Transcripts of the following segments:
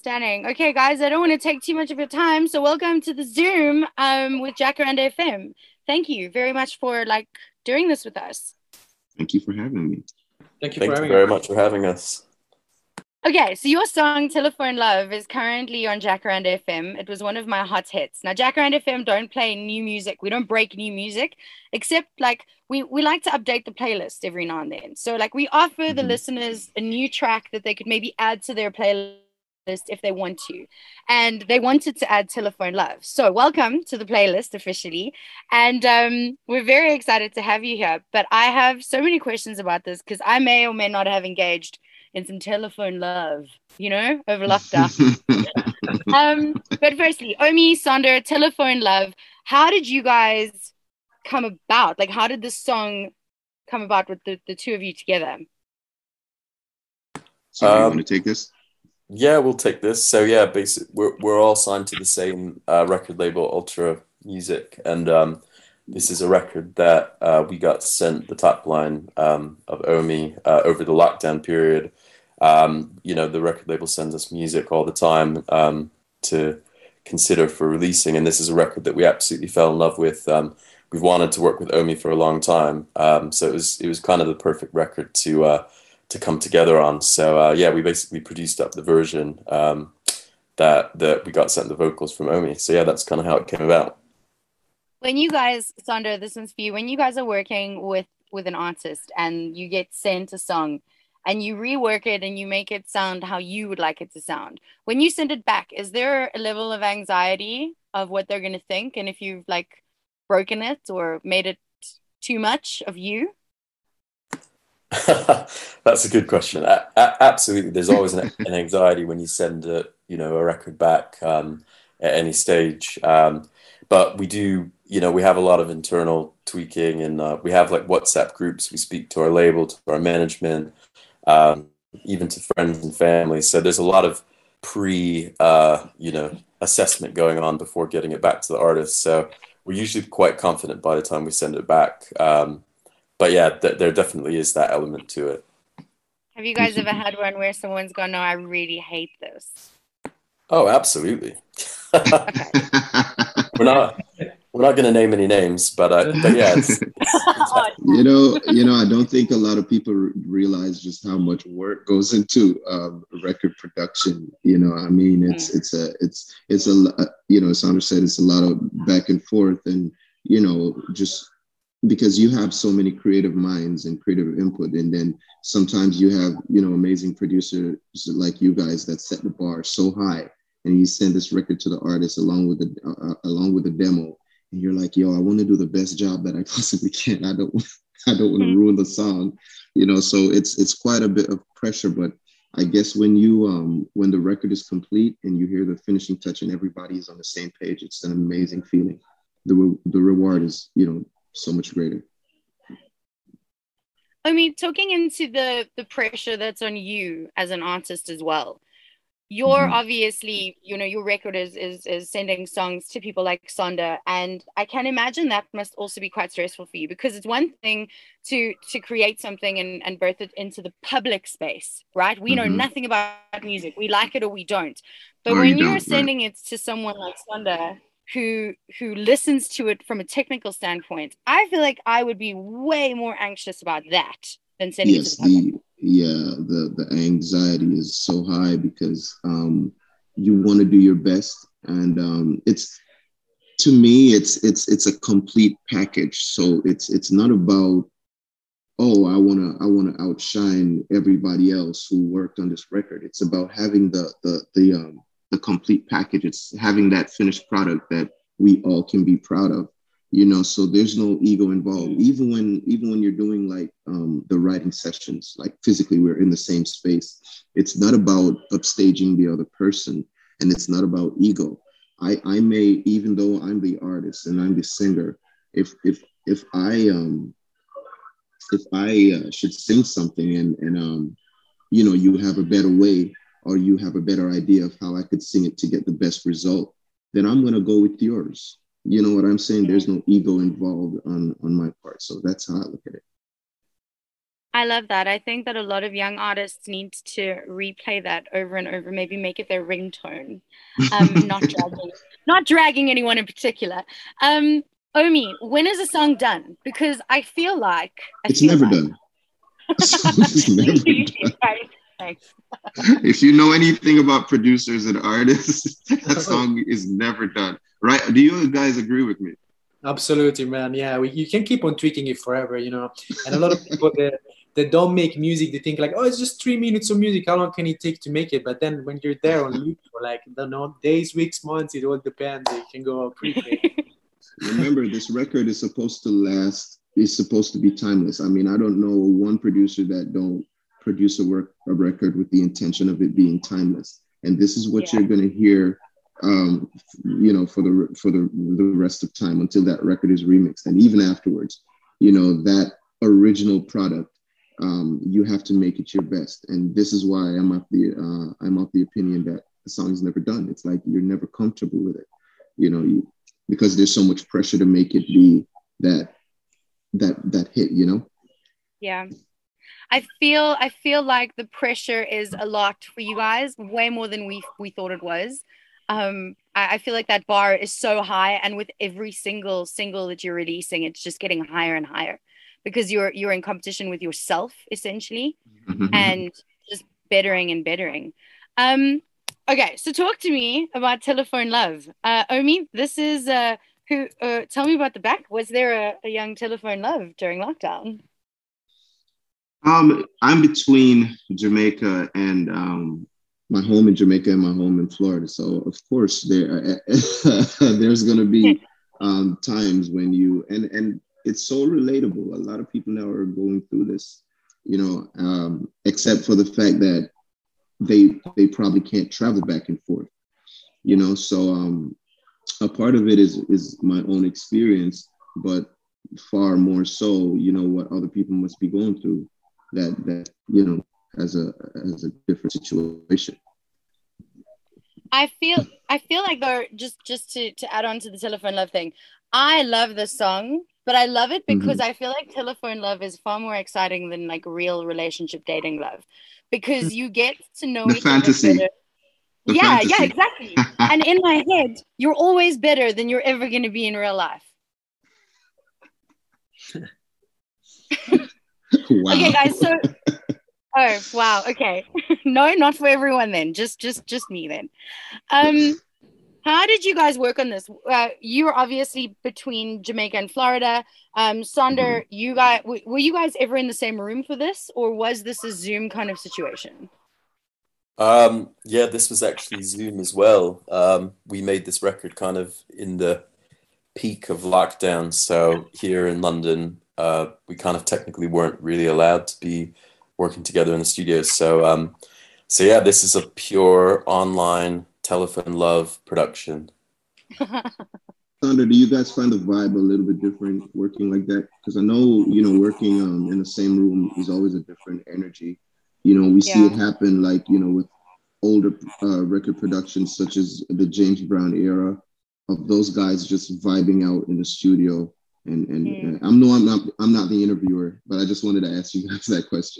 Stunning. Okay, guys, I don't want to take too much of your time, so welcome to the Zoom with Jacaranda FM. Thank you very much for doing this with us. Thank you for having me. Thank you Thank you very much for having us. Okay, so your song Telephone Love is currently on Jacaranda FM. It was one of my hot hits. Now, Jacaranda FM don't play new music. We don't break new music, except we like to update the playlist every now and then. So we offer the listeners a new track that they could maybe add to their playlist if they want to. And they wanted to add Telephone Love. So welcome to the playlist officially. And we're very excited to have you here. But I have so many questions about this because I may or may not have engaged in some telephone love, over lockdown. But firstly, Omi, Sonder, Telephone Love, how did you guys come about? How did this song come about with the two of you together? So you want to take this? Yeah, we'll take this. So yeah, basically, we're all signed to the same record label, Ultra Music, and this is a record that we got sent the top line of Omi over the lockdown period. The record label sends us music all the time to consider for releasing, and this is a record that we absolutely fell in love with. We've wanted to work with Omi for a long time, so it was kind of the perfect record to come together on. So yeah, we basically produced up the version that we got sent the vocals from Omi. So yeah, that's kind of how it came about. When you guys, Sonder, this one's for you. When you guys are working with an artist and you get sent a song and you rework it and you make it sound how you would like it to sound, when you send it back, is there a level of anxiety of what they're going to think? And if you've broken it or made it too much of you? That's a good question. Absolutely. There's always an anxiety when you send a record back at any stage. But we do, we have a lot of internal tweaking, and we have WhatsApp groups. We speak to our label, to our management, even to friends and family. So there's a lot of assessment going on before getting it back to the artist. So we're usually quite confident by the time we send it back. But yeah, there definitely is that element to it. Have you guys ever had one where someone's gone, "No, I really hate this"? Oh, absolutely. Okay. We're not going to name any names, but yeah, it's I don't think a lot of people realize just how much work goes into record production. It's as Sandra said, it's a lot of back and forth, and just because you have so many creative minds and creative input, and then sometimes you have amazing producers like you guys that set the bar so high, and you send this record to the artist along with the demo, and you're like, yo, I want to do the best job that I possibly can. I don't want to ruin the song, so it's quite a bit of pressure. But I guess when the record is complete and you hear the finishing touch and everybody's on the same page, it's an amazing feeling. The reward is so much greater. I mean, talking into the pressure that's on you as an artist as well. You're obviously, your record is sending songs to people like Sonder, and I can imagine that must also be quite stressful for you, because it's one thing to create something and birth it into the public space, right? We know nothing about music. We like it or we don't. But when you're sending it to someone like Sonder who listens to it from a technical standpoint, I feel like I would be way more anxious about that than sending it to the public. The anxiety is so high because you want to do your best, and it's a complete package. So it's not about, oh, I wanna outshine everybody else who worked on this record. It's about having the complete package. It's having that finished product that we all can be proud of. So there's no ego involved. Even when you're doing the writing sessions, physically we're in the same space. It's not about upstaging the other person, and it's not about ego. I may, even though I'm the artist and I'm the singer, if I should sing something and you have a better way, or you have a better idea of how I could sing it to get the best result, then I'm going to go with yours. You know what I'm saying? There's no ego involved on my part. So that's how I look at it. I love that. I think that a lot of young artists need to replay that over and over, maybe make it their ringtone. Not dragging, not dragging anyone in particular. Omi, when is a song done? Because I It's feel never like. done. It's never done. Right. Thanks. If you know anything about producers and artists, that song is never done. Right? Do you guys agree with me? Absolutely, man. Yeah, you can keep on tweaking it forever, you know. And a lot of people that don't make music, they think like, oh, it's just 3 minutes of music. How long can it take to make it? But then when you're there on loop for like, I don't know, days, weeks, months, it all depends. It can go pretty crazy. Remember, this record is supposed to last. It's supposed to be timeless. I mean, I don't know one producer that don't produce a record with the intention of it being timeless. And this is what you're going to hear, for the rest of time until that record is remixed, and even afterwards, that original product. You have to make it your best, and this is why I'm of the opinion that the song is never done. It's like you're never comfortable with it, because there's so much pressure to make it be that hit. Yeah. I feel like the pressure is a lot for you guys, way more than we thought it was. I feel like that bar is so high, and with every single that you're releasing, it's just getting higher and higher because you're in competition with yourself essentially, and just bettering and bettering. Okay, so talk to me about Telephone Love. Omi, this is who. Tell me about the back. Was there a young Telephone Love during lockdown? I'm between Jamaica and my home in Jamaica and my home in Florida. So of course there's going to be times when and it's so relatable. A lot of people now are going through this, except for the fact that they probably can't travel back and forth, So a part of it is my own experience, but far more so, what other people must be going through. That as a different situation. I feel like though, just to add on to the Telephone Love thing, I love this song, but I love it because I feel like Telephone Love is far more exciting than like real relationship dating love, because you get to know the each fantasy. other better. Yeah, exactly. And in my head, you're always better than you're ever going to be in real life. Wow. Okay, guys. So, oh wow. Okay, no, not for everyone then. Just me then. How did you guys work on this? You were obviously between Jamaica and Florida. Sonder, you guys were you guys ever in the same room for this, or was this a Zoom kind of situation? Yeah, this was actually Zoom as well. We made this record kind of in the peak of lockdown. So here in London, we kind of technically weren't really allowed to be working together in the studio. So yeah, this is a pure online Telephone Love production. Sandra, do you guys find the vibe a little bit different working like that? Because I know, working in the same room is always a different energy. We see it happen like, with older record productions such as the James Brown era, of those guys just vibing out in the studio. And I'm not the interviewer, but I just wanted to ask you guys that question.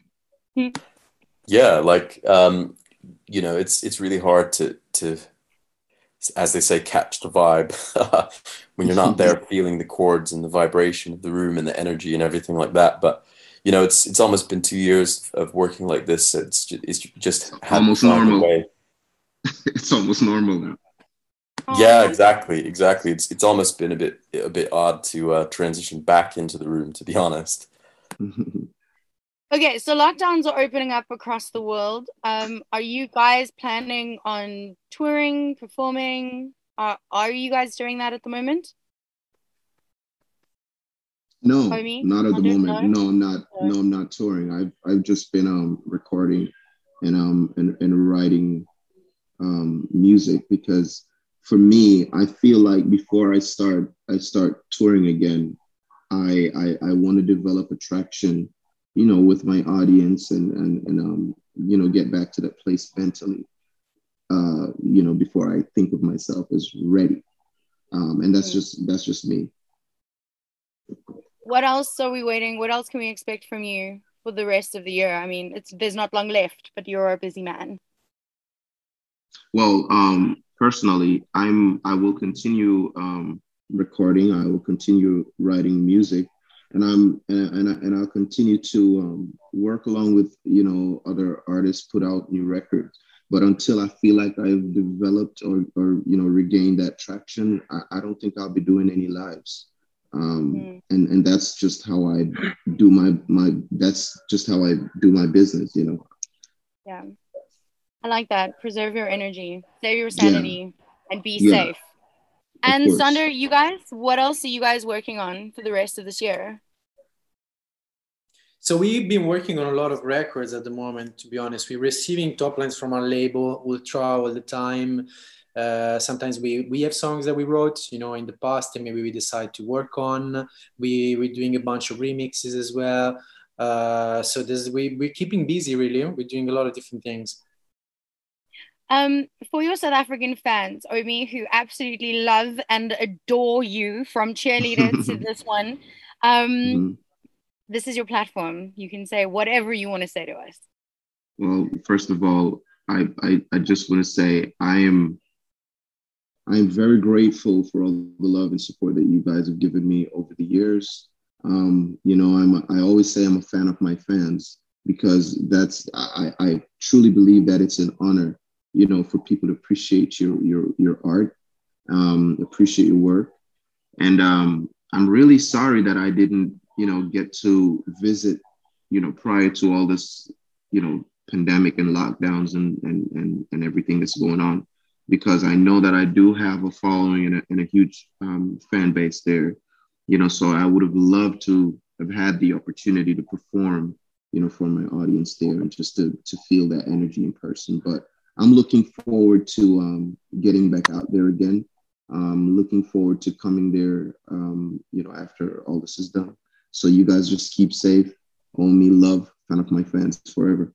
Yeah, like it's really hard to as they say, catch the vibe when you're not there feeling the chords and the vibration of the room and the energy and everything like that. But it's almost been 2 years of working like this. So it's just almost normal. It's almost normal now. Yeah, exactly. It's almost been a bit odd to transition back into the room, to be honest. Okay, so lockdowns are opening up across the world. Are you guys planning on touring, performing? Are you guys doing that at the moment? No, not at the moment. No, I'm not. No, I'm not touring. I've just been recording and writing music, because for me, I feel like before I start touring again, I want to develop a traction, with my audience and get back to that place mentally, before I think of myself as ready. And that's just me. What else are we waiting? What else can we expect from you for the rest of the year? I mean, there's not long left, but you're a busy man. Well, personally, I will continue recording. I will continue writing music, and I'll continue to work along with other artists, put out new records. But until I feel like I've developed or regained that traction, I don't think I'll be doing any lives. And that's just how I do that's just how I do my business, Yeah. I like that. Preserve your energy, save your sanity, and be safe. And Sander, you guys, what else are you guys working on for the rest of this year? So we've been working on a lot of records at the moment, to be honest. We're receiving top lines from our label, Ultra, all the time. Sometimes we have songs that we wrote, in the past, and maybe we decide to work on. We're doing a bunch of remixes as well. So we're keeping busy, really. We're doing a lot of different things. For your South African fans, Omi, who absolutely love and adore you, from cheerleader to this one, this is your platform. You can say whatever you want to say to us. Well, first of all, I just want to say I'm very grateful for all the love and support that you guys have given me over the years. I always say I'm a fan of my fans, because I truly believe that it's an honor, for people to appreciate your art, appreciate your work. And I'm really sorry that I didn't, get to visit, prior to all this, pandemic and lockdowns and everything that's going on, because I know that I do have a following and a huge fan base there, so I would have loved to have had the opportunity to perform, for my audience there, and just to feel that energy in person. But I'm looking forward to getting back out there again. Looking forward to coming there, after all this is done. So you guys just keep safe. Omi, love, fan of my fans forever.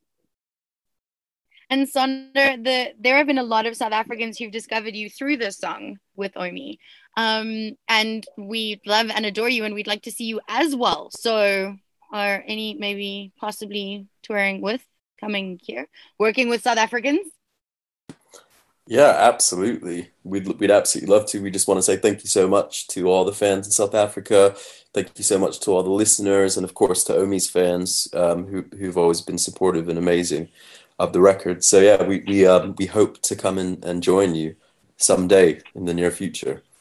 And Sander, there have been a lot of South Africans who've discovered you through this song with Omi. And we love and adore you, and we'd like to see you as well. So are any maybe possibly touring with, coming here, working with South Africans? Yeah, absolutely. We'd absolutely love to. We just want to say thank you so much to all the fans in South Africa. Thank you so much to all the listeners, and of course to Omi's fans, who've always been supportive and amazing of the record. So yeah, we hope to come and join you someday in the near future.